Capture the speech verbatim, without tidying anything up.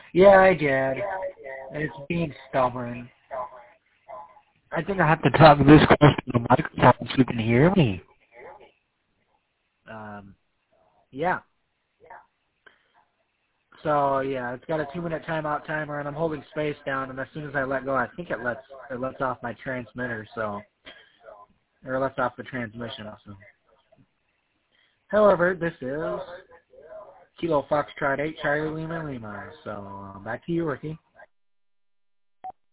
Yeah, I did. It's being stubborn. I think I have to talk this close to the microphone so you can hear me. Um, yeah. So yeah, it's got a two-minute timeout timer, and I'm holding space down. And as soon as I let go, I think it lets it lets off my transmitter, so or it lets off the transmission. So, however, this is Kilo Foxtrot eight Charlie Lima Lima. So uh, back to you, Ricky.